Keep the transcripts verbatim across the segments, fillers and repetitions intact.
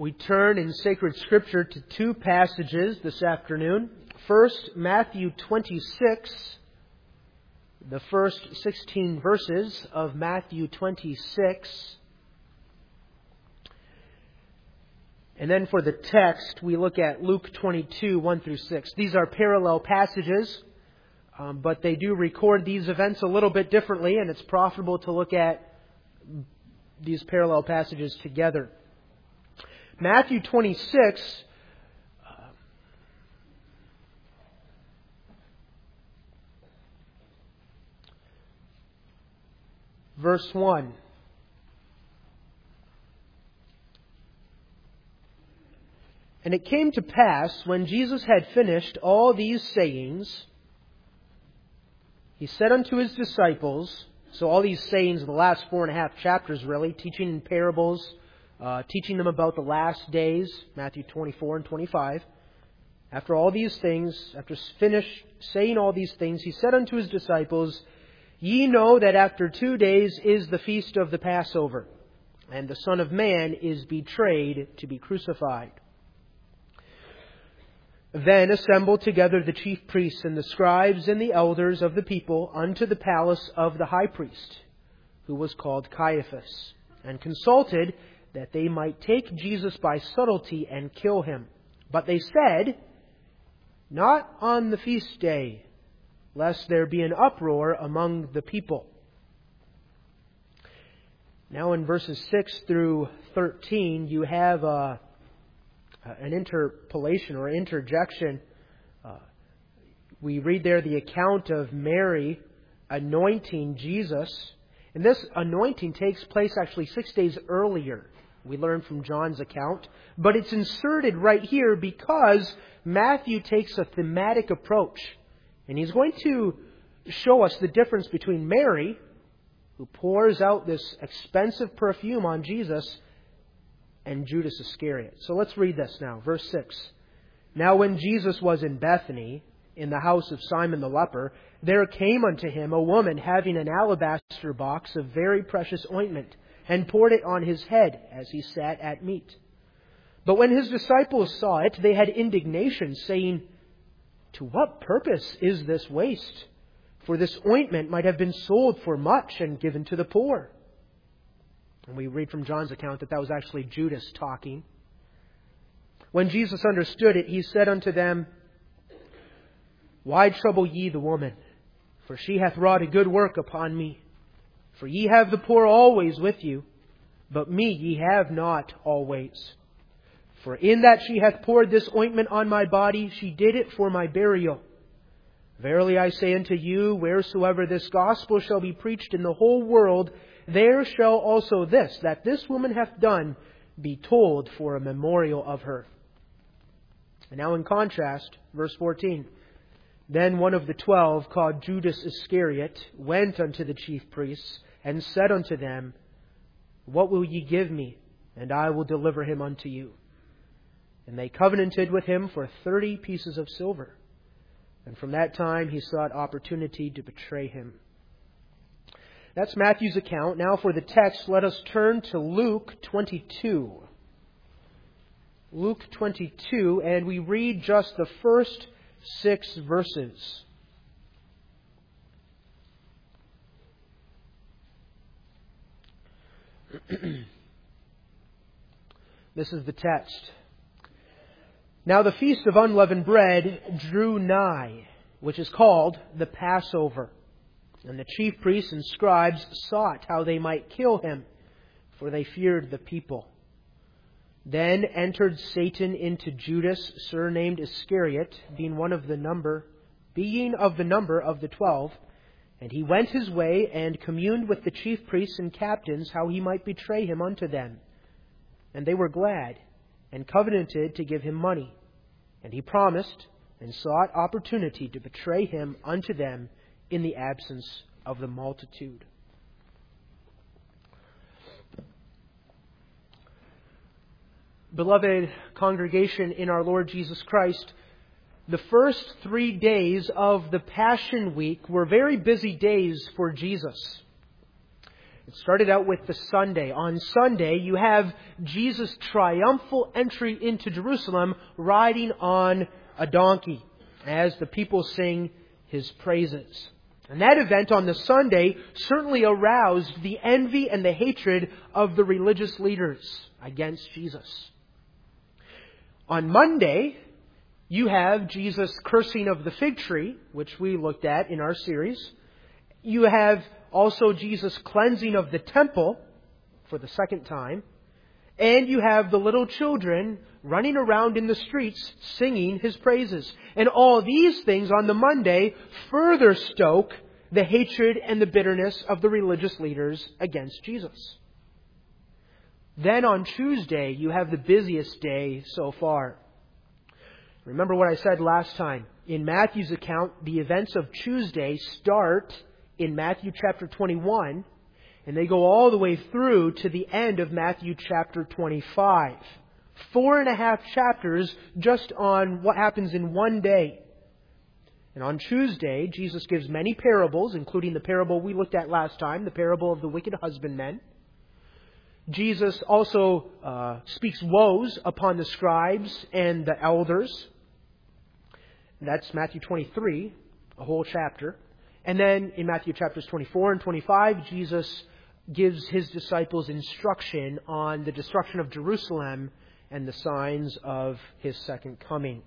We turn in sacred scripture to two passages this afternoon. First, Matthew twenty-six, the first sixteen verses of Matthew twenty-six. And then for the text, we look at Luke twenty-two, one through six. These are parallel passages, um, but they do record these events a little bit differently, and it's profitable to look at these parallel passages together. Matthew twenty-six, uh, verse one. And it came to pass, when Jesus had finished all these sayings, he said unto his disciples, so all these sayings in the last four and a half chapters really, teaching in parables, Uh, teaching them about the last days, Matthew twenty-four and twenty-five. After all these things, after finished saying all these things, he said unto his disciples, Ye know that after two days is the feast of the Passover, and the Son of Man is betrayed to be crucified. Then assembled together the chief priests and the scribes and the elders of the people unto the palace of the high priest, who was called Caiaphas, and consulted that they might take Jesus by subtlety and kill him. But they said, Not on the feast day, lest there be an uproar among the people. Now in verses six through thirteen, you have uh, an interpolation or interjection. Uh, we read there the account of Mary anointing Jesus. And this anointing takes place actually six days earlier. We learn from John's account. But it's inserted right here because Matthew takes a thematic approach. And he's going to show us the difference between Mary, who pours out this expensive perfume on Jesus, and Judas Iscariot. So let's read this now. Verse six. Now when Jesus was in Bethany, in the house of Simon the leper, there came unto him a woman having an alabaster box of very precious ointment, and poured it on his head as he sat at meat. But when his disciples saw it, they had indignation, saying, To what purpose is this waste? For this ointment might have been sold for much and given to the poor. And we read from John's account that that was actually Judas talking. When Jesus understood it, he said unto them, Why trouble ye the woman? For she hath wrought a good work upon me. For ye have the poor always with you, but me ye have not always. For in that she hath poured this ointment on my body, she did it for my burial. Verily I say unto you, wheresoever this gospel shall be preached in the whole world, there shall also this, that this woman hath done, be told for a memorial of her. And now in contrast, verse fourteen. Then one of the twelve, called Judas Iscariot, went unto the chief priests, and said unto them, What will ye give me? And I will deliver him unto you. And they covenanted with him for thirty pieces of silver. And from that time he sought opportunity to betray him. That's Matthew's account. Now for the text, let us turn to Luke twenty-two. Luke twenty-two, and we read just the first six verses. This is the text. Now the feast of unleavened bread drew nigh, which is called the Passover. And the chief priests and scribes sought how they might kill him, for they feared the people. Then entered Satan into Judas, surnamed Iscariot, being one of the number, being of the number of the twelve. And he went his way and communed with the chief priests and captains how he might betray him unto them. And they were glad, and covenanted to give him money. And he promised, and sought opportunity to betray him unto them in the absence of the multitude. Beloved congregation in our Lord Jesus Christ, the first three days of the Passion Week were very busy days for Jesus. It started out with the Sunday. On Sunday, you have Jesus' triumphal entry into Jerusalem riding on a donkey as the people sing His praises. And that event on the Sunday certainly aroused the envy and the hatred of the religious leaders against Jesus. On Monday, you have Jesus' cursing of the fig tree, which we looked at in our series. You have also Jesus' cleansing of the temple for the second time. And you have the little children running around in the streets singing His praises. And all these things on the Monday further stoke the hatred and the bitterness of the religious leaders against Jesus. Then on Tuesday, you have the busiest day so far. Remember what I said last time. In Matthew's account, the events of Tuesday start in Matthew chapter twenty-one, and they go all the way through to the end of Matthew chapter twenty-five. Four and a half chapters just on what happens in one day. And on Tuesday, Jesus gives many parables, including the parable we looked at last time, the parable of the wicked husbandmen. Jesus also uh, speaks woes upon the scribes and the elders. That's Matthew twenty-three, a whole chapter. And then in Matthew chapters twenty-four and twenty-five, Jesus gives His disciples instruction on the destruction of Jerusalem and the signs of His second coming.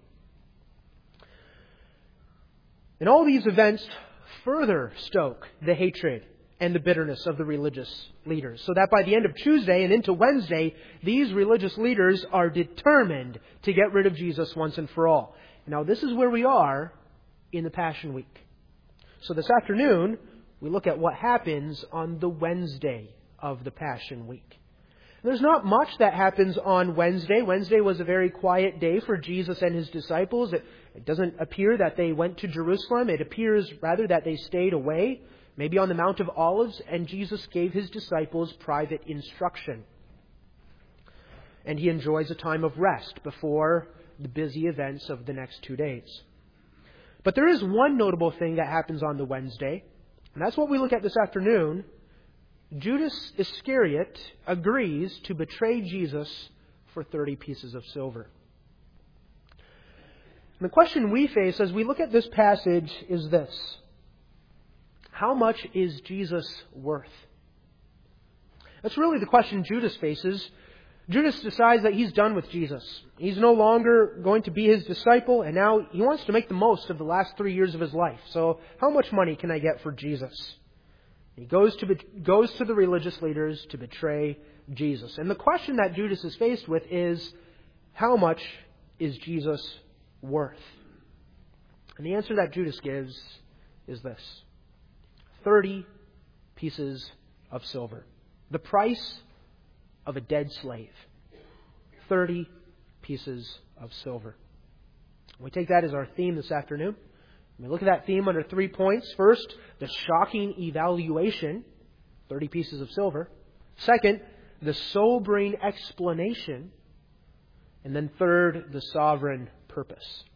And all these events further stoke the hatred and the bitterness of the religious leaders, so that by the end of Tuesday and into Wednesday, these religious leaders are determined to get rid of Jesus once and for all. Now, this is where we are in the Passion Week. So this afternoon, we look at what happens on the Wednesday of the Passion Week. There's not much that happens on Wednesday. Wednesday was a very quiet day for Jesus and His disciples. It, it doesn't appear that they went to Jerusalem. It appears rather that they stayed away, maybe on the Mount of Olives, and Jesus gave His disciples private instruction. And He enjoys a time of rest before the busy events of the next two days. But there is one notable thing that happens on the Wednesday, and that's what we look at this afternoon. Judas Iscariot agrees to betray Jesus for thirty pieces of silver. And the question we face as we look at this passage is this: how much is Jesus worth? That's really the question Judas faces. Judas decides that he's done with Jesus. He's no longer going to be His disciple, and now he wants to make the most of the last three years of his life. So how much money can I get for Jesus? He goes to, goes to the religious leaders to betray Jesus. And the question that Judas is faced with is, how much is Jesus worth? And the answer that Judas gives is this: thirty pieces of silver. The price of a dead slave. thirty pieces of silver. We take that as our theme this afternoon. We look at that theme under three points. First, the shocking evaluation, thirty pieces of silver. Second, the sobering explanation. And then third, the sovereign purpose.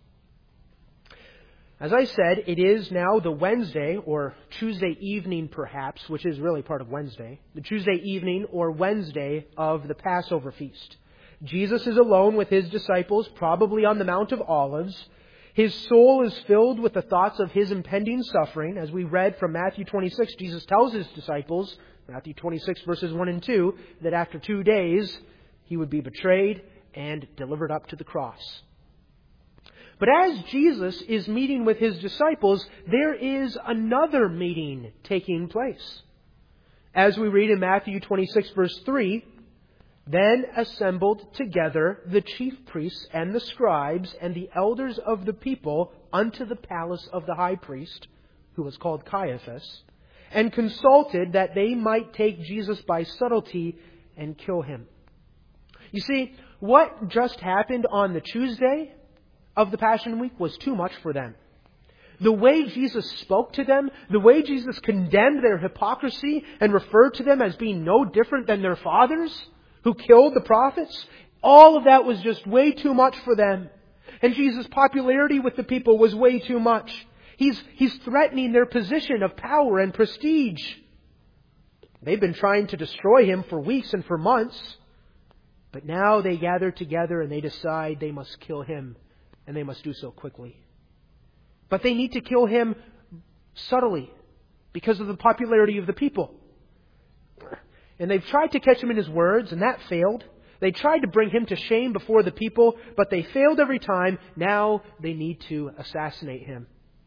As I said, it is now the Wednesday, or Tuesday evening perhaps, which is really part of Wednesday, the Tuesday evening or Wednesday of the Passover feast. Jesus is alone with His disciples, probably on the Mount of Olives. His soul is filled with the thoughts of His impending suffering. As we read from Matthew twenty-six, Jesus tells His disciples, Matthew twenty-six verses one and two, that after two days He would be betrayed and delivered up to the cross. But as Jesus is meeting with His disciples, there is another meeting taking place. As we read in Matthew twenty-six verse three, then assembled together the chief priests and the scribes and the elders of the people unto the palace of the high priest, who was called Caiaphas, and consulted that they might take Jesus by subtlety and kill Him. You see, what just happened on the Tuesday of the Passion Week was too much for them. The way Jesus spoke to them, the way Jesus condemned their hypocrisy and referred to them as being no different than their fathers who killed the prophets, all of that was just way too much for them. And Jesus' popularity with the people was way too much. He's, he's threatening their position of power and prestige. They've been trying to destroy him for weeks and for months. But now they gather together and they decide they must kill him, and they must do so quickly. But they need to kill him subtly because of the popularity of the people. And they've tried to catch him in his words, and that failed. They tried to bring him to shame before the people, but they failed every time. Now they need to assassinate him.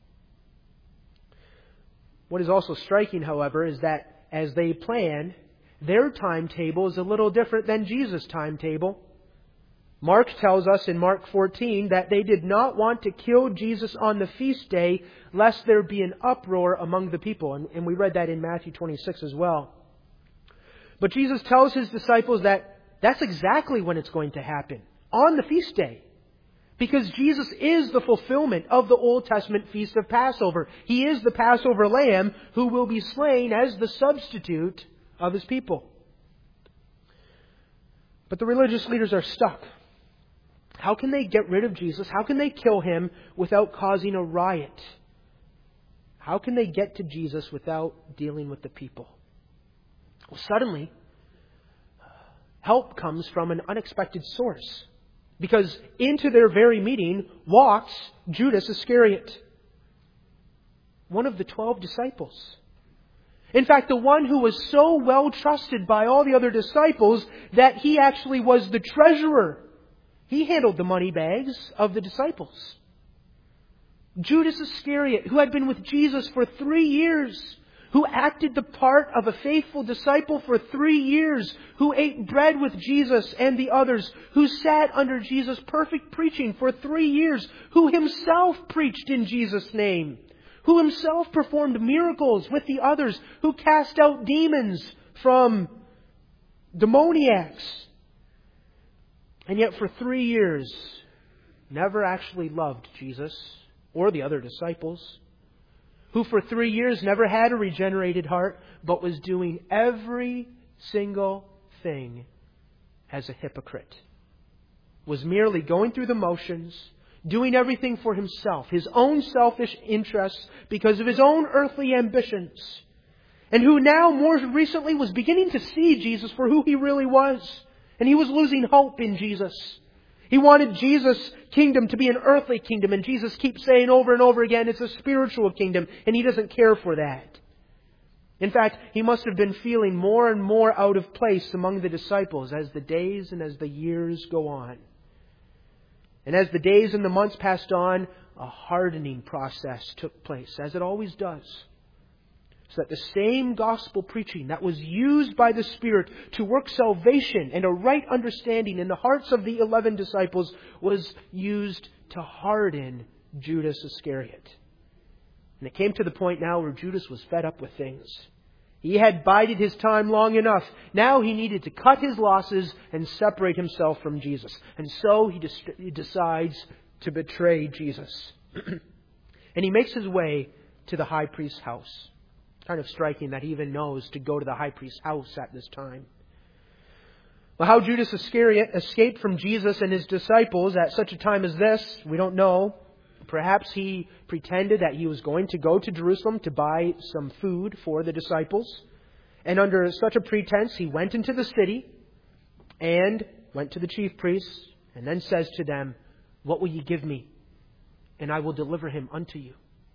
What is also striking, however, is that as they plan, their timetable is a little different than Jesus' timetable. Mark tells us in Mark fourteen that they did not want to kill Jesus on the feast day lest there be an uproar among the people. And, and we read that in Matthew twenty-six as well. But Jesus tells His disciples that that's exactly when it's going to happen. On the feast day. Because Jesus is the fulfillment of the Old Testament feast of Passover. He is the Passover lamb who will be slain as the substitute of His people. But the religious leaders are stuck. How can they get rid of Jesus? How can they kill Him without causing a riot? How can they get to Jesus without dealing with the people? Well, suddenly, help comes from an unexpected source. Because into their very meeting walks Judas Iscariot, one of the twelve disciples. In fact, the one who was so well trusted by all the other disciples that he actually was the treasurer. He handled the money bags of the disciples. Judas Iscariot, who had been with Jesus for three years, who acted the part of a faithful disciple for three years, who ate bread with Jesus and the others, who sat under Jesus' perfect preaching for three years, who himself preached in Jesus' name, who himself performed miracles with the others, who cast out demons from demoniacs. And yet for three years, never actually loved Jesus or the other disciples. Who for three years never had a regenerated heart, but was doing every single thing as a hypocrite. Was merely going through the motions, doing everything for himself, his own selfish interests, because of his own earthly ambitions. And who now, more recently, was beginning to see Jesus for who He really was. And he was losing hope in Jesus. He wanted Jesus' kingdom to be an earthly kingdom. And Jesus keeps saying over and over again, it's a spiritual kingdom. And He doesn't care for that. In fact, He must have been feeling more and more out of place among the disciples as the days and as the years go on. And as the days and the months passed on, a hardening process took place, as it always does. So that the same gospel preaching that was used by the Spirit to work salvation and a right understanding in the hearts of the eleven disciples was used to harden Judas Iscariot. And it came to the point now where Judas was fed up with things. He had bided his time long enough. Now he needed to cut his losses and separate himself from Jesus. And so he, dis- he decides to betray Jesus. And he makes his way to the high priest's house. Kind of striking that he even knows to go to the high priest's house at this time. Well, how Judas Iscariot escaped from Jesus and His disciples at such a time as this, we don't know. Perhaps he pretended that he was going to go to Jerusalem to buy some food for the disciples. And under such a pretense, he went into the city and went to the chief priests and then says to them, "What will ye give me? And I will deliver him unto you."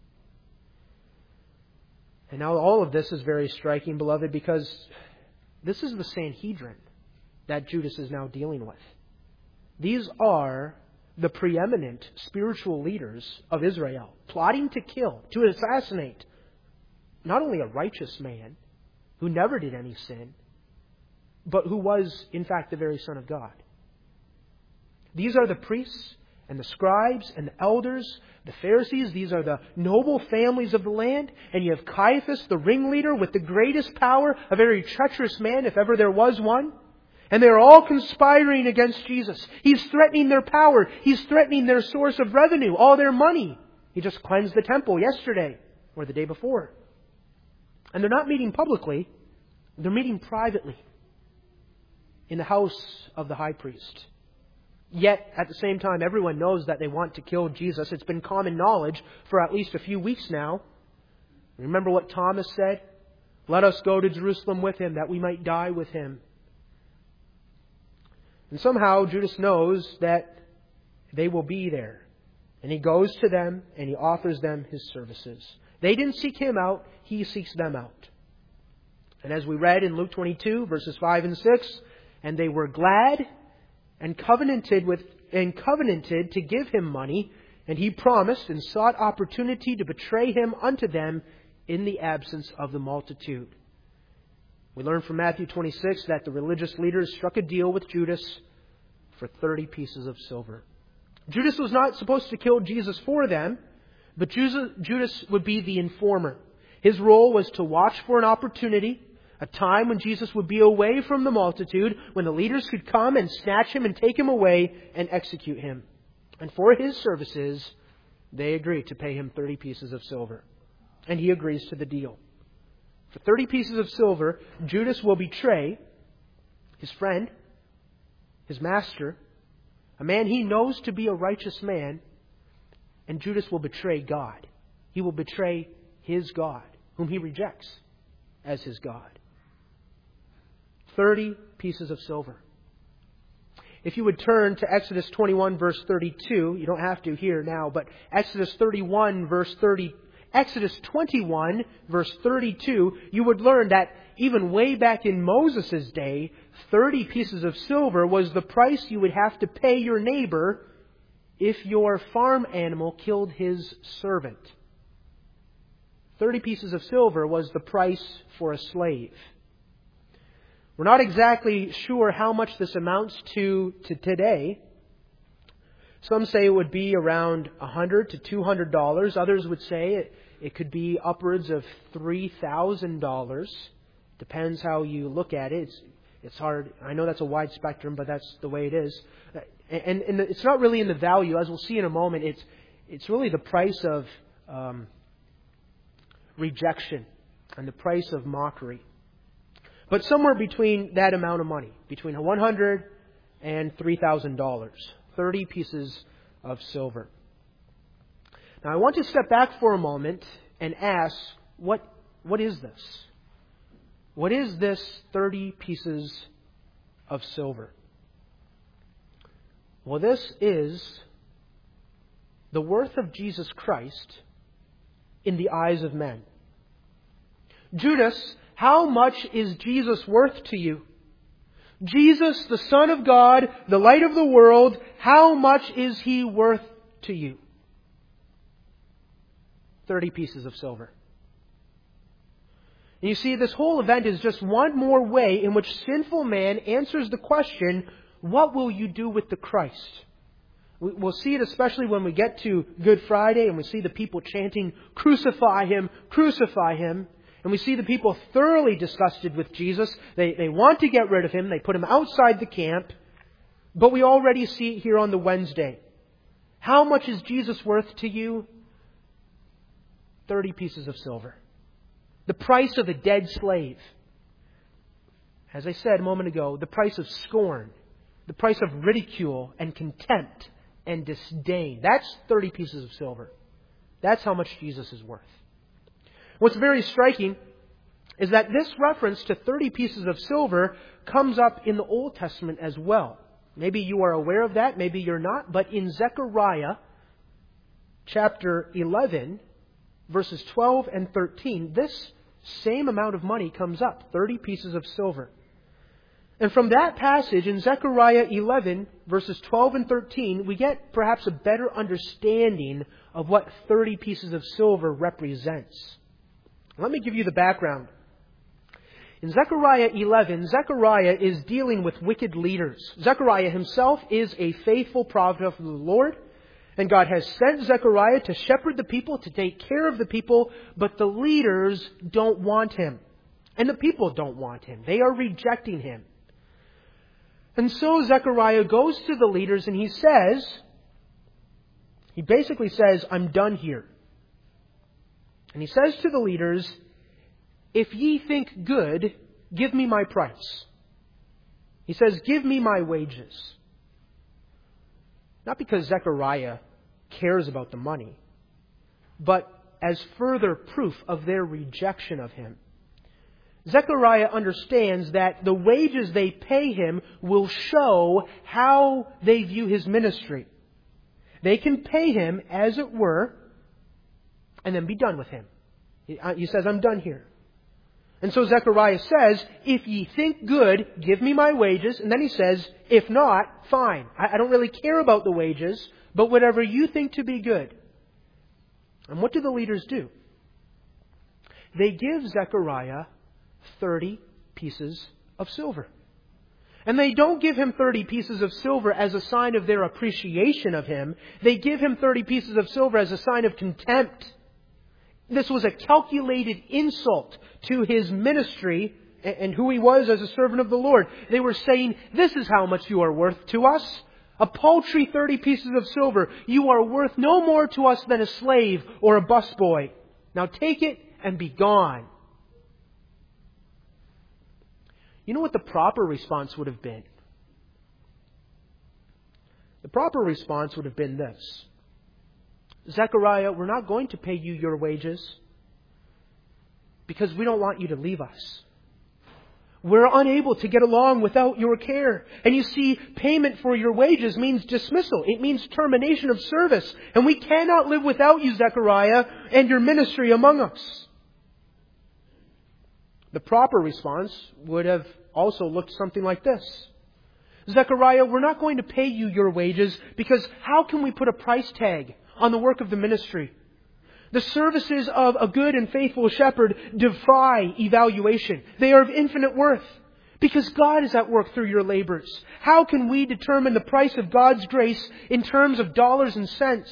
And now all of this is very striking, beloved, because this is the Sanhedrin that Judas is now dealing with. These are the preeminent spiritual leaders of Israel, plotting to kill, to assassinate, not only a righteous man who never did any sin, but who was, in fact, the very Son of God. These are the priests and the scribes and the elders, the Pharisees. These are the noble families of the land. And you have Caiaphas, the ringleader, with the greatest power, a very treacherous man, if ever there was one. And they're all conspiring against Jesus. He's threatening their power. He's threatening their source of revenue, all their money. He just cleansed the temple yesterday or the day before. And they're not meeting publicly. They're meeting privately in the house of the high priest. Yet, at the same time, everyone knows that they want to kill Jesus. It's been common knowledge for at least a few weeks now. Remember what Thomas said? Let us go to Jerusalem with him, that we might die with him. And somehow Judas knows that they will be there. And he goes to them and he offers them his services. They didn't seek him out, he seeks them out. And as we read in Luke twenty-two, verses five and six, and they were glad and covenanted with and covenanted to give him money, and he promised and sought opportunity to betray him unto them in the absence of the multitude. We learn from Matthew twenty-six that the religious leaders struck a deal with Judas for thirty pieces of silver. Judas was not supposed to kill Jesus for them, but Judas would be the informer. His role was to watch for an opportunity, a time when Jesus would be away from the multitude, when the leaders could come and snatch him and take him away and execute him. And for his services, they agree to pay him thirty pieces of silver. And he agrees to the deal. For thirty pieces of silver, Judas will betray his friend, his master, a man he knows to be a righteous man, and Judas will betray God. He will betray his God, whom he rejects as his God. Thirty pieces of silver. If you would turn to Exodus twenty-one, verse thirty-two, you don't have to here now, but Exodus thirty-one, verse thirty, Exodus twenty-one, verse thirty-two, you would learn that even way back in Moses' day, thirty pieces of silver was the price you would have to pay your neighbor if your farm animal killed his servant. Thirty pieces of silver was the price for a slave. We're not exactly sure how much this amounts to, to today. Some say it would be around one hundred to two hundred dollars. Others would say it, it could be upwards of three thousand dollars. Depends how you look at it. It's, it's hard. I know that's a wide spectrum, but that's the way it is. And, and it's not really in the value, as we'll see in a moment. It's, it's really the price of um, rejection and the price of mockery. But somewhere between that amount of money, between one hundred dollars and three thousand dollars, thirty pieces of silver. Now I want to step back for a moment and ask, what what is this? What is this thirty pieces of silver? Well, this is the worth of Jesus Christ in the eyes of men. Judas, how much is Jesus worth to you? Jesus, the Son of God, the light of the world, how much is He worth to you? Thirty pieces of silver. And you see, this whole event is just one more way in which sinful man answers the question, what will you do with the Christ? We'll see it especially when we get to Good Friday and we see the people chanting, "Crucify Him, crucify Him." And we see the people thoroughly disgusted with Jesus. They, they want to get rid of Him. They put Him outside the camp. But we already see it here on the Wednesday. How much is Jesus worth to you? Thirty pieces of silver. The price of a dead slave. As I said a moment ago, the price of scorn. The price of ridicule and contempt and disdain. That's thirty pieces of silver. That's how much Jesus is worth. What's very striking is that this reference to thirty pieces of silver comes up in the Old Testament as well. Maybe you are aware of that, maybe you're not. But in Zechariah chapter eleven, verses twelve and thirteen, this same amount of money comes up, thirty pieces of silver. And from that passage in Zechariah eleven, verses twelve and thirteen, we get perhaps a better understanding of what thirty pieces of silver represents. Let me give you the background. In Zechariah eleven, Zechariah is dealing with wicked leaders. Zechariah himself is a faithful prophet of the Lord, and God has sent Zechariah to shepherd the people, to take care of the people, but the leaders don't want him. And the people don't want him. They are rejecting him. And so Zechariah goes to the leaders and he says, he basically says, I'm done here. And he says to the leaders, if ye think good, give me my price. He says, give me my wages. Not because Zechariah cares about the money, but as further proof of their rejection of him. Zechariah understands that the wages they pay him will show how they view his ministry. They can pay him, as it were, and then be done with him. He says, I'm done here. And so Zechariah says, if ye think good, give me my wages. And then he says, if not, fine. I don't really care about the wages, but whatever you think to be good. And what do the leaders do? They give Zechariah thirty pieces of silver. And they don't give him thirty pieces of silver as a sign of their appreciation of him. They give him thirty pieces of silver as a sign of contempt. This was a calculated insult to his ministry and who he was as a servant of the Lord. They were saying, this is how much you are worth to us. A paltry thirty pieces of silver. You are worth no more to us than a slave or a busboy. Now take it and be gone. You know what the proper response would have been? The proper response would have been this. Zechariah, we're not going to pay you your wages because we don't want you to leave us. We're unable to get along without your care. And you see, payment for your wages means dismissal. It means termination of service. And we cannot live without you, Zechariah, and your ministry among us. The proper response would have also looked something like this. Zechariah, we're not going to pay you your wages because how can we put a price tag on the work of the ministry? The services of a good and faithful shepherd defy evaluation. They are of infinite worth because God is at work through your labors. How can we determine the price of God's grace in terms of dollars and cents?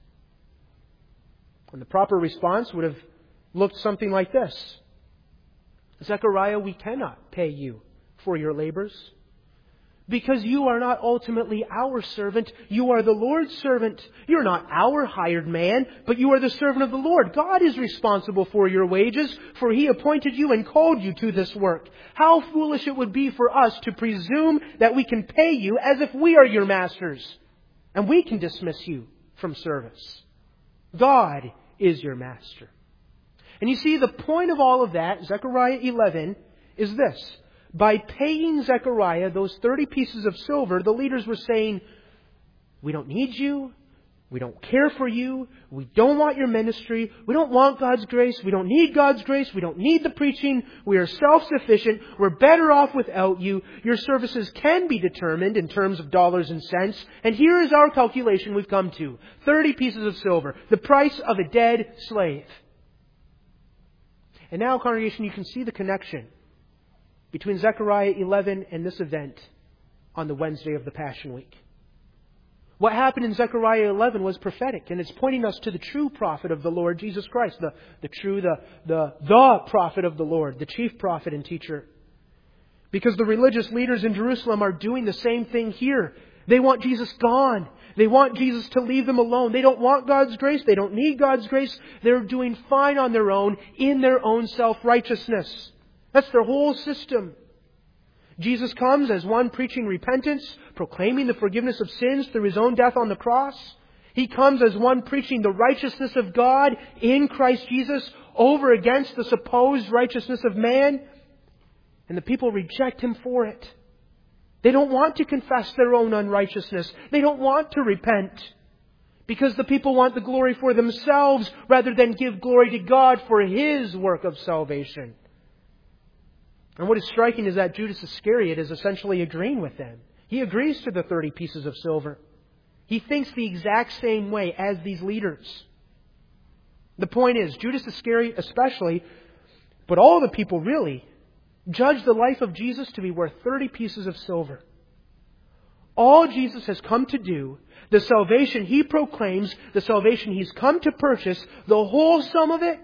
And the proper response would have looked something like this. Zechariah, we cannot pay you for your labors because you are not ultimately our servant. You are the Lord's servant. You're not our hired man, but you are the servant of the Lord. God is responsible for your wages, for He appointed you and called you to this work. How foolish it would be for us to presume that we can pay you as if we are your masters and we can dismiss you from service. God is your master. And you see, the point of all of that, Zechariah eleven, is this. By paying Zechariah those thirty pieces of silver, the leaders were saying, we don't need you. We don't care for you. We don't want your ministry. We don't want God's grace. We don't need God's grace. We don't need the preaching. We are self-sufficient. We're better off without you. Your services can be determined in terms of dollars and cents. And here is our calculation we've come to. thirty pieces of silver. The price of a dead slave. And now, congregation, you can see the connection between Zechariah eleven and this event on the Wednesday of the Passion Week. What happened in Zechariah eleven was prophetic, and it's pointing us to the true prophet of the Lord, Jesus Christ, the, the true, the, the, the prophet of the Lord, the chief prophet and teacher. Because the religious leaders in Jerusalem are doing the same thing here. They want Jesus gone. They want Jesus to leave them alone. They don't want God's grace. They don't need God's grace. They're doing fine on their own in their own self-righteousness. That's their whole system. Jesus comes as one preaching repentance, proclaiming the forgiveness of sins through His own death on the cross. He comes as one preaching the righteousness of God in Christ Jesus over against the supposed righteousness of man. And the people reject Him for it. They don't want to confess their own unrighteousness. They don't want to repent. Because the people want the glory for themselves rather than give glory to God for His work of salvation. And what is striking is that Judas Iscariot is essentially agreeing with them. He agrees to the thirty pieces of silver. He thinks the exact same way as these leaders. The point is, Judas Iscariot especially, but all the people really, judge the life of Jesus to be worth thirty pieces of silver. All Jesus has come to do, the salvation He proclaims, the salvation He's come to purchase, the whole sum of it,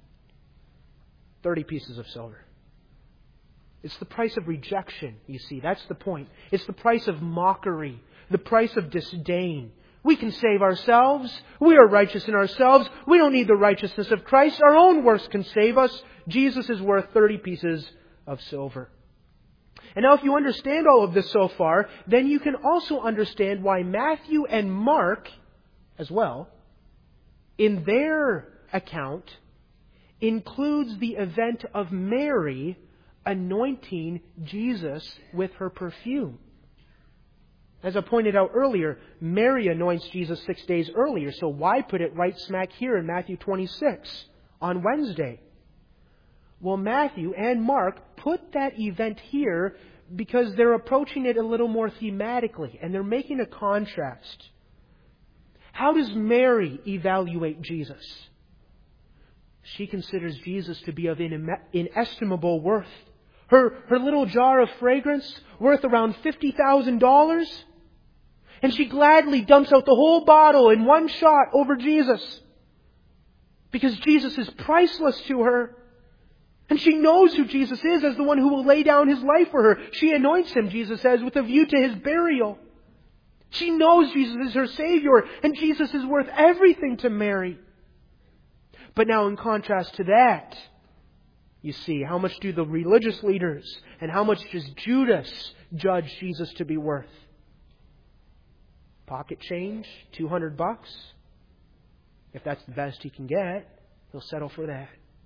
thirty pieces of silver. It's the price of rejection, you see. That's the point. It's the price of mockery, the price of disdain. We can save ourselves. We are righteous in ourselves. We don't need the righteousness of Christ. Our own works can save us. Jesus is worth thirty pieces of silver. And now if you understand all of this so far, then you can also understand why Matthew and Mark, as well, in their account, includes the event of Mary anointing Jesus with her perfume. As I pointed out earlier, Mary anoints Jesus six days earlier, so why put it right smack here in Matthew twenty-six on Wednesday? Well, Matthew and Mark put that event here because they're approaching it a little more thematically, and they're making a contrast. How does Mary evaluate Jesus? She considers Jesus to be of inestimable worth. Her, her little jar of fragrance worth around fifty thousand dollars. And she gladly dumps out the whole bottle in one shot over Jesus. Because Jesus is priceless to her. And she knows who Jesus is as the one who will lay down His life for her. She anoints Him, Jesus says, with a view to His burial. She knows Jesus is her Savior, and Jesus is worth everything to Mary. But now in contrast to that, you see, how much do the religious leaders and how much does Judas judge Jesus to be worth? Pocket change, two hundred bucks. If that's the best he can get, he'll settle for that.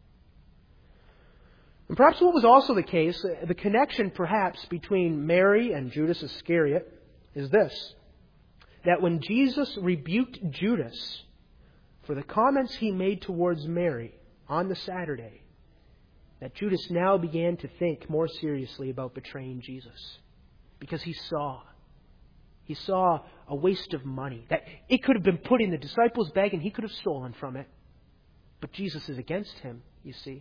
And perhaps what was also the case, the connection perhaps between Mary and Judas Iscariot is this: that when Jesus rebuked Judas for the comments he made towards Mary on the Saturday, that Judas now began to think more seriously about betraying Jesus. Because he saw, he saw a waste of money. That it could have been put in the disciples' bag and he could have stolen from it. But Jesus is against him, you see.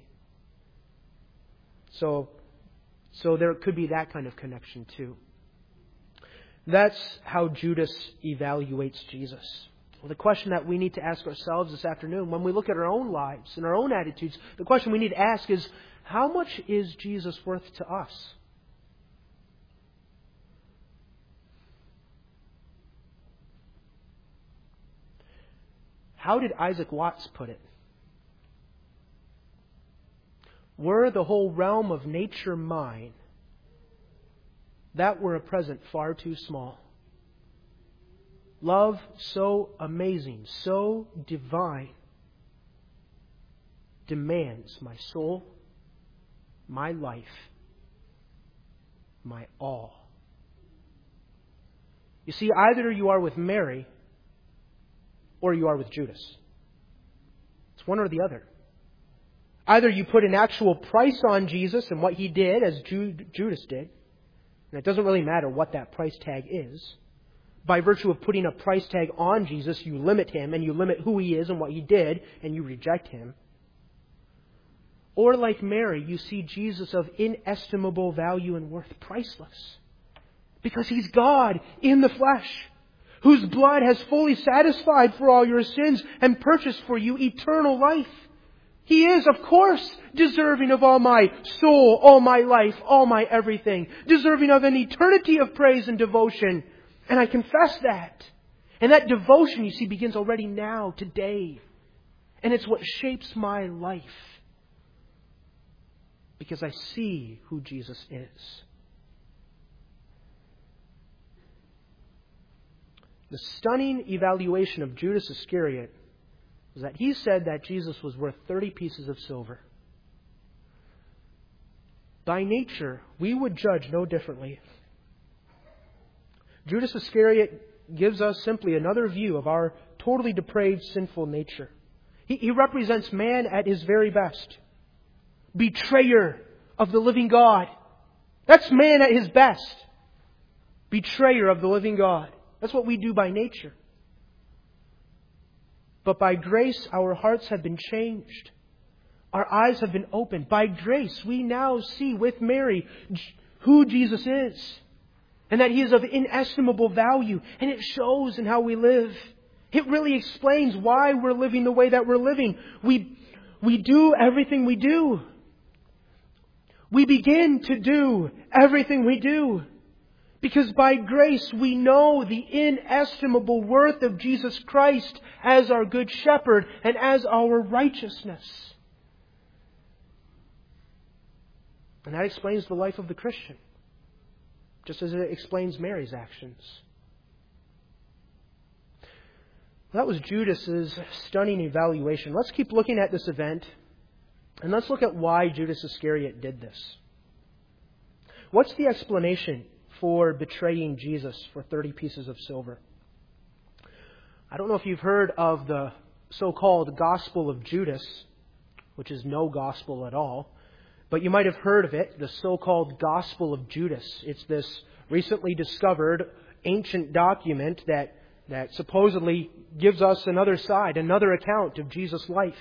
So, so there could be that kind of connection too. That's how Judas evaluates Jesus. Well, the question that we need to ask ourselves this afternoon, when we look at our own lives and our own attitudes, the question we need to ask is, how much is Jesus worth to us? How did Isaac Watts put it? Were the whole realm of nature mine, that were a present far too small. Love so amazing, so divine, demands my soul, my life, my all. You see, either you are with Mary or you are with Judas. It's one or the other. Either you put an actual price on Jesus and what He did, as Judas did, and it doesn't really matter what that price tag is. By virtue of putting a price tag on Jesus, you limit Him and you limit who He is and what He did, and you reject Him. Or like Mary, you see Jesus of inestimable value and worth, priceless. Because He's God in the flesh, whose blood has fully satisfied for all your sins and purchased for you eternal life. He is, of course, deserving of all my soul, all my life, all my everything. Deserving of an eternity of praise and devotion. And I confess that. And that devotion, you see, begins already now, today. And it's what shapes my life. Because I see who Jesus is. The stunning evaluation of Judas Iscariot was that he said that Jesus was worth thirty pieces of silver. By nature, we would judge no differently. Judas Iscariot gives us simply another view of our totally depraved, sinful nature. He, he represents man at his very best. Betrayer of the living God. That's man at his best. Betrayer of the living God. That's what we do by nature. But by grace, our hearts have been changed. Our eyes have been opened. By grace, we now see with Mary who Jesus is. And that He is of inestimable value. And it shows in how we live. It really explains why we're living the way that we're living. We, we do everything we do. We begin to do everything we do. Because by grace we know the inestimable worth of Jesus Christ as our good shepherd and as our righteousness. And that explains the life of the Christian. Just as it explains Mary's actions. That was Judas's stunning evaluation. Let's keep looking at this event. And let's look at why Judas Iscariot did this. what's the explanation for betraying Jesus for thirty pieces of silver? I don't know if you've heard of the so-called Gospel of Judas, which is no gospel at all, but you might have heard of it, the so-called Gospel of Judas. It's this recently discovered ancient document that, that supposedly gives us another side, another account of Jesus' life.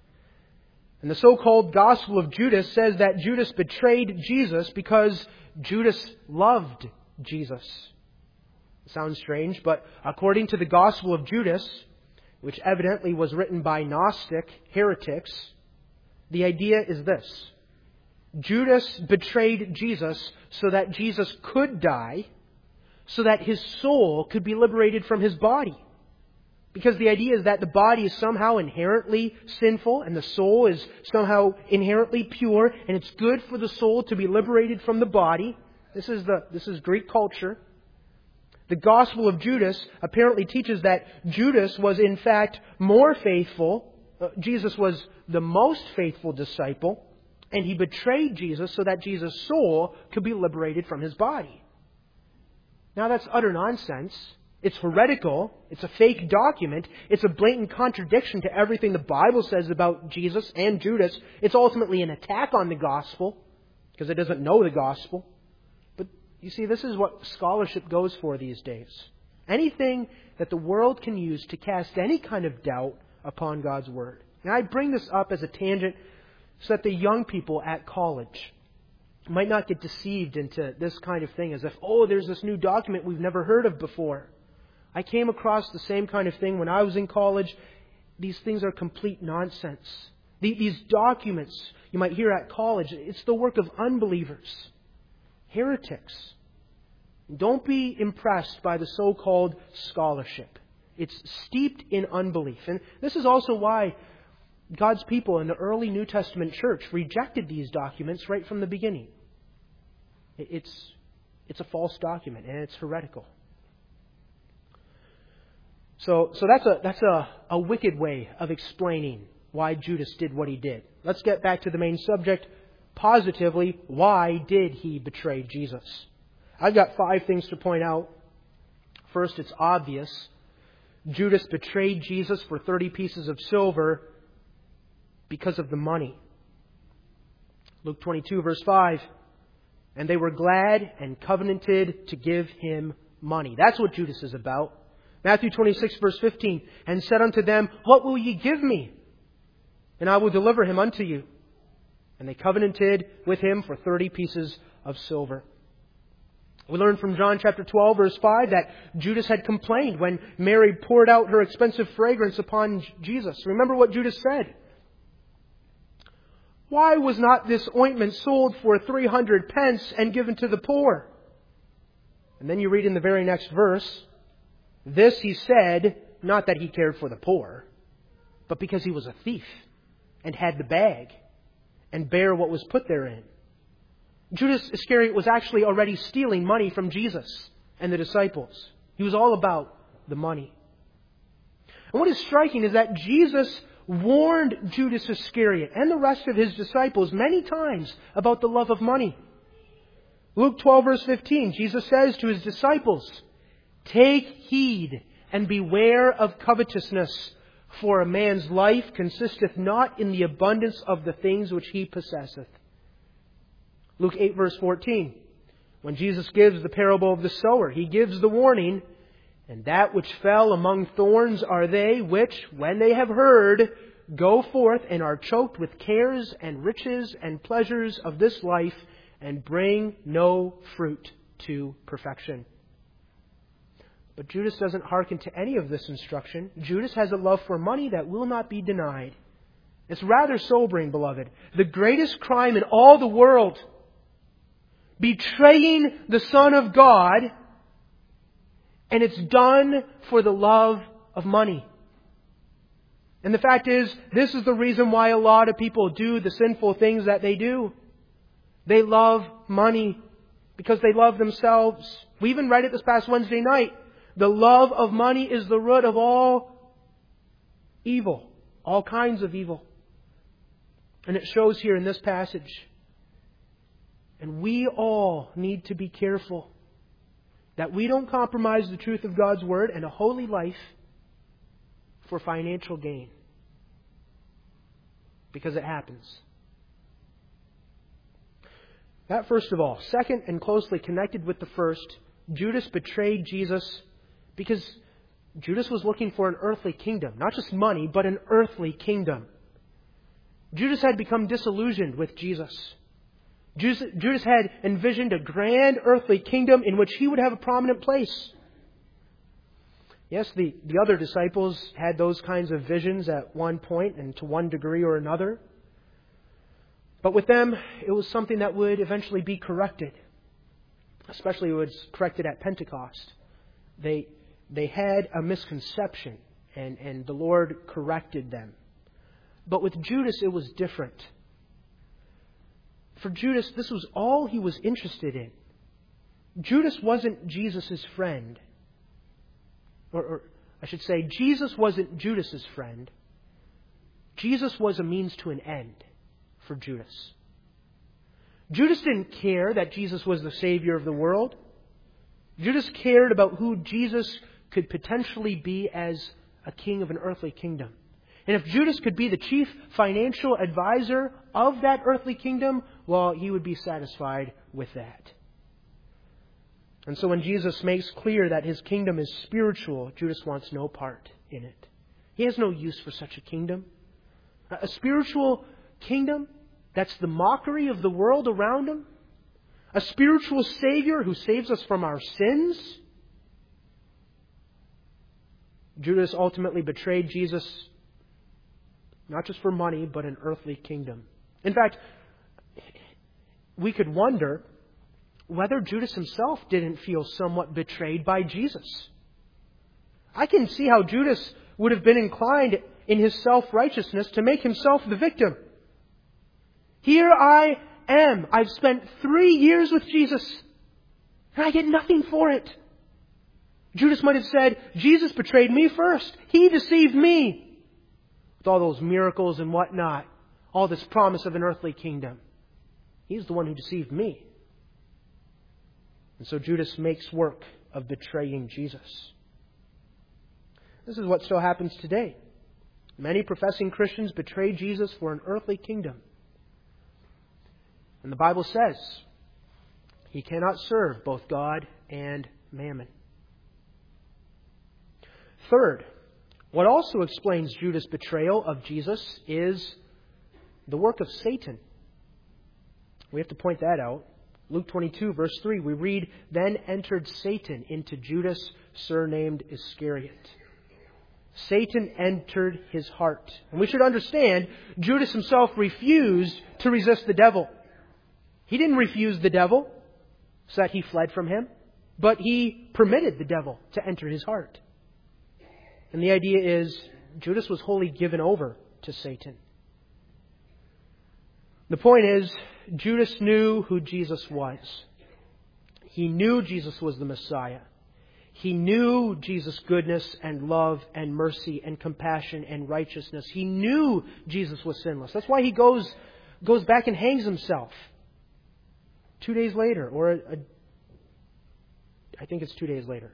And the so-called Gospel of Judas says that Judas betrayed Jesus because Judas loved Jesus. It sounds strange, but according to the Gospel of Judas, which evidently was written by Gnostic heretics, the idea is this. Judas betrayed Jesus so that Jesus could die, so that his soul could be liberated from his body. Because the idea is that the body is somehow inherently sinful and the soul is somehow inherently pure, and it's good for the soul to be liberated from the body. This is the this is Greek culture. The Gospel of Judas apparently teaches that Judas was in fact more faithful. Uh, Jesus was the most faithful disciple, and he betrayed Jesus so that Jesus' soul could be liberated from his body. Now that's utter nonsense. It's heretical. It's a fake document. It's a blatant contradiction to everything the Bible says about Jesus and Judas. It's ultimately an attack on the gospel because it doesn't know the gospel. But you see, this is what scholarship goes for these days. Anything that the world can use to cast any kind of doubt upon God's Word. And I bring this up as a tangent so that the young people at college might not get deceived into this kind of thing as if, oh, there's this new document we've never heard of before. I came across the same kind of thing when I was in college. These things are complete nonsense. These documents you might hear at college, it's the work of unbelievers, heretics. Don't be impressed by the so-called scholarship. It's steeped in unbelief. And this is also why God's people in the early New Testament church rejected these documents right from the beginning. It's, it's a false document and it's heretical. So, so that's a that's a, a wicked way of explaining why Judas did what he did. Let's get back to the main subject. Positively, why did he betray Jesus? I've got five things to point out. First, it's obvious. Judas betrayed Jesus for thirty pieces of silver because of the money. Luke twenty-two, verse five. And they were glad and covenanted to give him money. That's what Judas is about. Matthew twenty-six, verse fifteen. And said unto them, what will ye give me? And I will deliver him unto you. And they covenanted with him for thirty pieces of silver. We learn from John chapter twelve, verse five, that Judas had complained when Mary poured out her expensive fragrance upon Jesus. Remember what Judas said. Why was not this ointment sold for three hundred pence and given to the poor? And then you read in the very next verse, this he said, not that he cared for the poor, but because he was a thief and had the bag and bare what was put therein. Judas Iscariot was actually already stealing money from Jesus and the disciples. He was all about the money. And what is striking is that Jesus warned Judas Iscariot and the rest of his disciples many times about the love of money. Luke twelve, verse fifteen, Jesus says to his disciples, take heed and beware of covetousness, for a man's life consisteth not in the abundance of the things which he possesseth. Luke eight, verse fourteen. When Jesus gives the parable of the sower, he gives the warning, and that which fell among thorns are they which, when they have heard, go forth and are choked with cares and riches and pleasures of this life, and bring no fruit to perfection. But Judas doesn't hearken to any of this instruction. Judas has a love for money that will not be denied. It's rather sobering, beloved. The greatest crime in all the world, betraying the Son of God, and it's done for the love of money. And the fact is, this is the reason why a lot of people do the sinful things that they do. They love money because they love themselves. We even read it this past Wednesday night. The love of money is the root of all evil, all kinds of evil. And it shows here in this passage. And we all need to be careful that we don't compromise the truth of God's Word and a holy life for financial gain. Because it happens. That first of all. Second, and closely connected with the first, Judas betrayed Jesus because Judas was looking for an earthly kingdom. Not just money, but an earthly kingdom. Judas had become disillusioned with Jesus. Judas, Judas had envisioned a grand earthly kingdom in which he would have a prominent place. Yes, the, the other disciples had those kinds of visions at one point and to one degree or another. But with them, it was something that would eventually be corrected. Especially it was corrected at Pentecost. They, they had a misconception, and, and the Lord corrected them. But with Judas, it was different. For Judas, this was all he was interested in. Judas wasn't Jesus' friend. Or, or I should say, Jesus wasn't Judas' friend. Jesus was a means to an end for Judas. Judas didn't care that Jesus was the Savior of the world. Judas cared about who Jesus could potentially be as a king of an earthly kingdom. And if Judas could be the chief financial advisor of that earthly kingdom, well, he would be satisfied with that. And so when Jesus makes clear that his kingdom is spiritual, Judas wants no part in it. He has no use for such a kingdom. A spiritual kingdom that's the mockery of the world around him. A spiritual Savior who saves us from our sins. Judas ultimately betrayed Jesus not just for money, but an earthly kingdom. In fact, we could wonder whether Judas himself didn't feel somewhat betrayed by Jesus. I can see how Judas would have been inclined in his self-righteousness to make himself the victim. Here I am. I've spent three years with Jesus, and I get nothing for it. Judas might have said, Jesus betrayed me first. He deceived me. With all those miracles and whatnot, all this promise of an earthly kingdom. He's the one who deceived me. And so Judas makes work of betraying Jesus. This is what still happens today. Many professing Christians betray Jesus for an earthly kingdom. And the Bible says he cannot serve both God and mammon. Third, what also explains Judas' betrayal of Jesus is the work of Satan. We have to point that out. Luke twenty-two, verse three, we read, "Then entered Satan into Judas, surnamed Iscariot." Satan entered his heart. And we should understand, Judas himself refused to resist the devil. He didn't refuse the devil so that he fled from him, but he permitted the devil to enter his heart. And the idea is, Judas was wholly given over to Satan. The point is, Judas knew who Jesus was. He knew Jesus was the Messiah. He knew Jesus' goodness and love and mercy and compassion and righteousness. He knew Jesus was sinless. That's why he goes, goes back and hangs himself. Two days later, or a, a, I think it's two days later.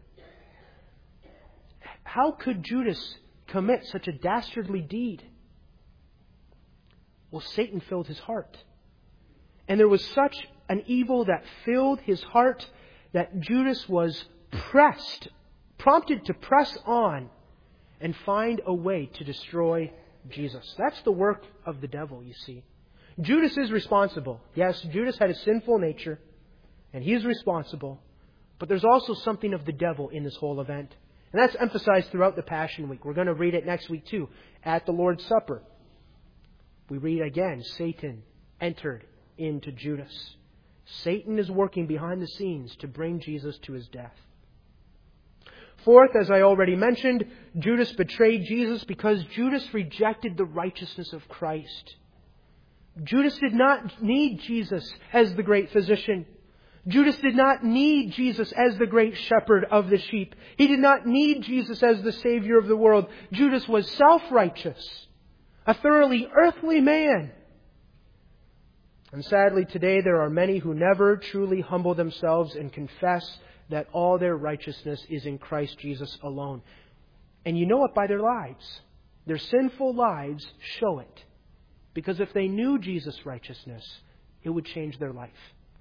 How could Judas commit such a dastardly deed? Well, Satan filled his heart. And there was such an evil that filled his heart that Judas was pressed, prompted to press on and find a way to destroy Jesus. That's the work of the devil, you see. Judas is responsible. Yes, Judas had a sinful nature, and he is responsible. But there's also something of the devil in this whole event. And that's emphasized throughout the Passion Week. We're going to read it next week too, at the Lord's Supper. We read again, Satan entered into Judas. Satan is working behind the scenes to bring Jesus to his death. Fourth, as I already mentioned, Judas betrayed Jesus because Judas rejected the righteousness of Christ. Judas did not need Jesus as the great physician. Judas did not need Jesus as the great shepherd of the sheep. He did not need Jesus as the Savior of the world. Judas was self-righteous, a thoroughly earthly man. And sadly, today there are many who never truly humble themselves and confess that all their righteousness is in Christ Jesus alone. And you know it by their lives. Their sinful lives show it. Because if they knew Jesus' righteousness, it would change their life.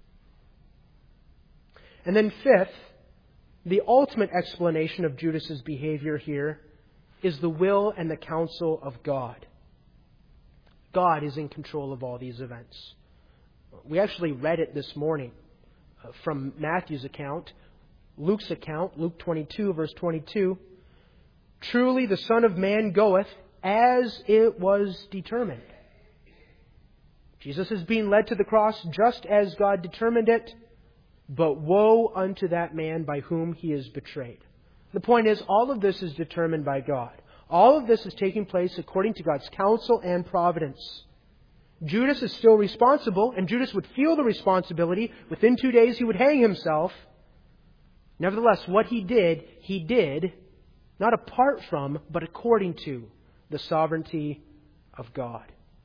And then fifth, the ultimate explanation of Judas's behavior here is the will and the counsel of God. God is in control of all these events. We actually read it this morning uh, from Matthew's account, Luke's account, Luke twenty-two, verse twenty-two. Truly the Son of Man goeth as it was determined. Jesus is being led to the cross just as God determined it, but woe unto that man by whom he is betrayed. The point is, all of this is determined by God. All of this is taking place according to God's counsel and providence. Judas is still responsible, and Judas would feel the responsibility. Within two days he would hang himself. Nevertheless, what he did, he did, not apart from, but according to the sovereignty of God.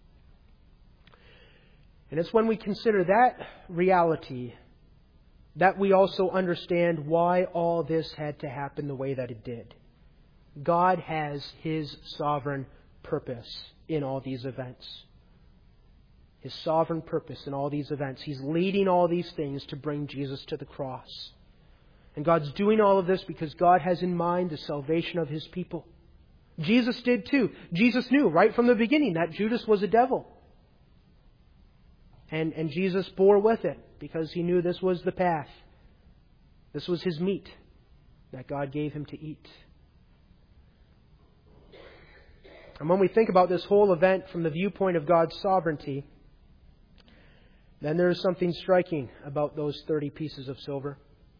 And it's when we consider that reality that we also understand why all this had to happen the way that it did. God has His sovereign purpose in all these events. His sovereign purpose in all these events. He's leading all these things to bring Jesus to the cross. And God's doing all of this because God has in mind the salvation of His people. Jesus did too. Jesus knew right from the beginning that Judas was a devil. And, and Jesus bore with it because He knew this was the path. This was His meat that God gave Him to eat. And when we think about this whole event from the viewpoint of God's sovereignty, then there is something striking about those thirty pieces of silver.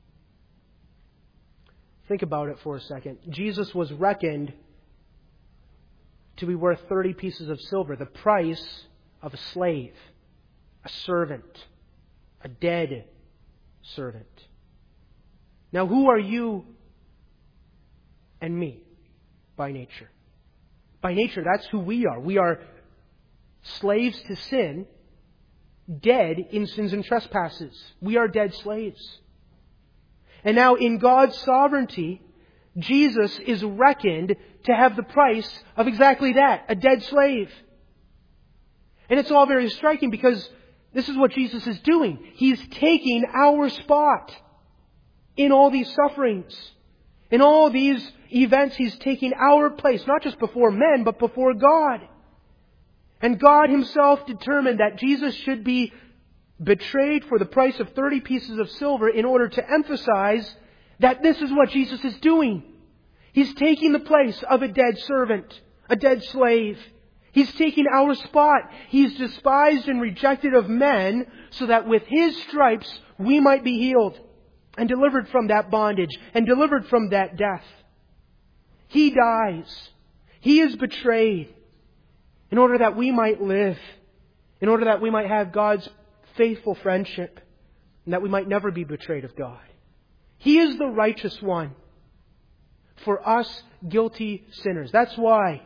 Think about it for a second. Jesus was reckoned to be worth thirty pieces of silver, the price of a slave, a servant, a dead servant. Now, who are you and me by nature? By nature, that's who we are. We are slaves to sin, dead in sins and trespasses. We are dead slaves. And now in God's sovereignty, Jesus is reckoned to have the price of exactly that, a dead slave. And it's all very striking because this is what Jesus is doing. He's taking our spot in all these sufferings. In all these events, He's taking our place, not just before men, but before God. And God Himself determined that Jesus should be betrayed for the price of thirty pieces of silver in order to emphasize that this is what Jesus is doing. He's taking the place of a dead servant, a dead slave. He's taking our spot. He's despised and rejected of men so that with His stripes we might be healed and delivered from that bondage and delivered from that death. He dies. He is betrayed in order that we might live, in order that we might have God's faithful friendship, and that we might never be betrayed of God. He is the righteous one for us guilty sinners. That's why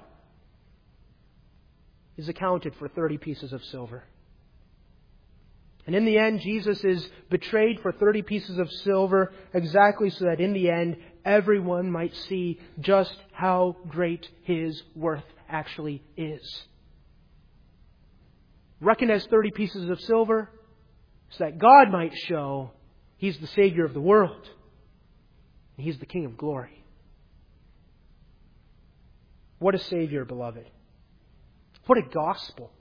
He's accounted for thirty pieces of silver. And in the end, Jesus is betrayed for thirty pieces of silver exactly so that in the end, everyone might see just how great His worth actually is. Reckoned as thirty pieces of silver so that God might show He's the Savior of the world. And He's the King of glory. What a Savior, beloved. What a gospel.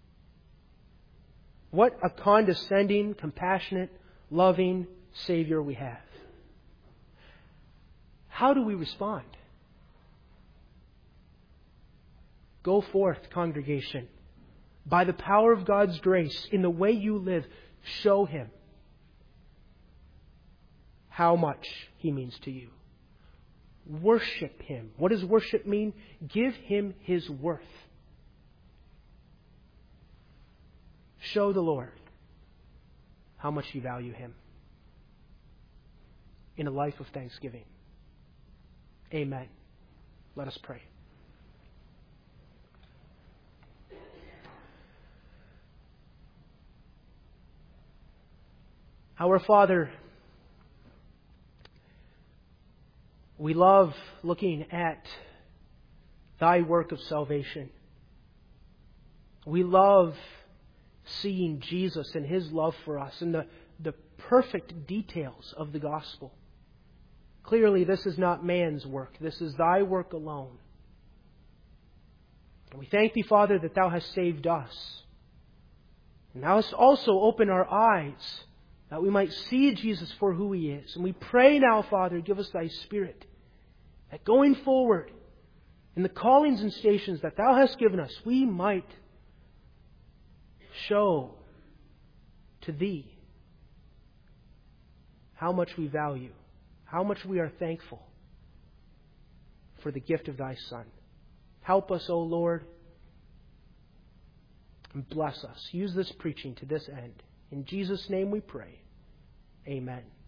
What a condescending, compassionate, loving Savior we have. How do we respond? Go forth, congregation. By the power of God's grace, in the way you live, show Him how much He means to you. Worship Him. What does worship mean? Give Him His worth. Show the Lord how much you value Him in a life of thanksgiving. Amen. Let us pray. Our Father, we love looking at Thy work of salvation. We love seeing Jesus and His love for us and the, the perfect details of the gospel. Clearly, this is not man's work. This is Thy work alone. And we thank Thee, Father, that Thou hast saved us. And Thou hast also opened our eyes that we might see Jesus for who He is. And we pray now, Father, give us Thy Spirit, that going forward in the callings and stations that Thou hast given us, we might show to Thee how much we value, how much we are thankful for the gift of Thy Son. Help us, O Lord, and bless us. Use this preaching to this end. In Jesus' name we pray. Amen.